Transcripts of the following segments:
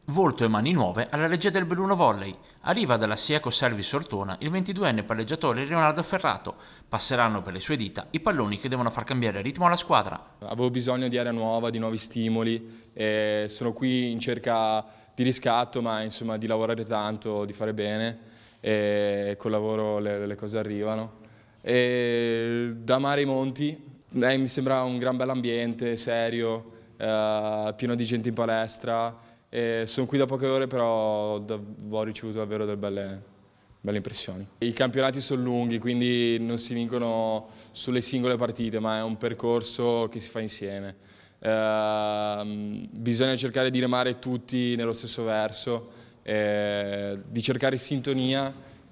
Volto e mani nuove alla regia del Belluno Volley. Arriva dalla Sieco Service Ortona il 22enne palleggiatore Leonardo Ferrato. Passeranno per le sue dita i palloni che devono far cambiare ritmo alla squadra. Avevo bisogno di aria nuova, di nuovi stimoli e sono qui in cerca di riscatto, ma insomma di lavorare tanto, di fare bene e col lavoro le cose arrivano. E da Mare ai Monti mi sembra un gran bell'ambiente, serio, pieno di gente in palestra. E sono qui da poche ore, però ho ricevuto davvero delle belle impressioni. I campionati sono lunghi, quindi non si vincono sulle singole partite, ma è un percorso che si fa insieme. Bisogna cercare di remare tutti nello stesso verso, di cercare sintonia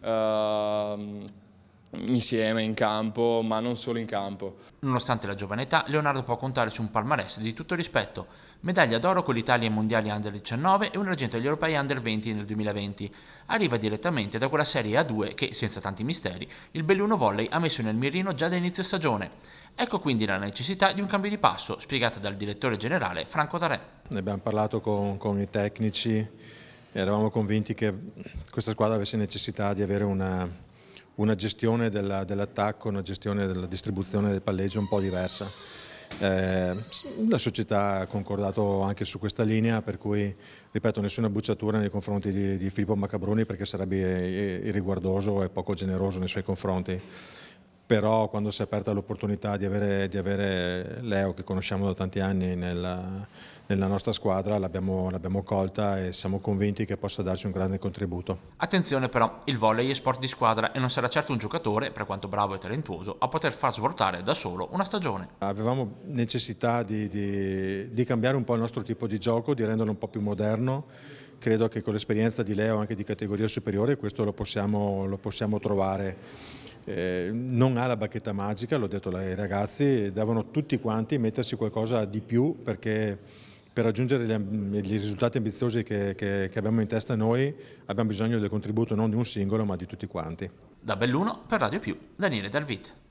insieme in campo, ma non solo in campo. Nonostante la giovane età, Leonardo può contare su un palmarès di tutto rispetto. Medaglia d'oro con l'Italia ai mondiali Under 19 e un argento agli europei Under 20 nel 2020. Arriva direttamente da quella Serie A2 che, senza tanti misteri, il Belluno Volley ha messo nel mirino già da inizio stagione. Ecco quindi la necessità di un cambio di passo, spiegata dal direttore generale Franco Darè. Ne abbiamo parlato con i tecnici e eravamo convinti che questa squadra avesse necessità di avere una gestione dell'attacco, una gestione della distribuzione del palleggio un po' diversa. La società ha concordato anche su questa linea, per cui, ripeto, nessuna bucciatura nei confronti di Filippo Macabroni, perché sarebbe irriguardoso e poco generoso nei suoi confronti. Però quando si è aperta l'opportunità di avere Leo, che conosciamo da tanti anni nella nostra squadra, l'abbiamo colta e siamo convinti che possa darci un grande contributo. Attenzione però, il volley è sport di squadra e non sarà certo un giocatore, per quanto bravo e talentuoso, a poter far svoltare da solo una stagione. Avevamo necessità di cambiare un po' il nostro tipo di gioco, di renderlo un po' più moderno. Credo che con l'esperienza di Leo, anche di categoria superiore, questo lo possiamo trovare. Non ha la bacchetta magica, l'ho detto ai ragazzi, devono tutti quanti mettersi qualcosa di più, perché per raggiungere gli risultati ambiziosi che abbiamo in testa noi abbiamo bisogno del contributo non di un singolo ma di tutti quanti. Da Belluno per Radio Più, Daniele Dalvit.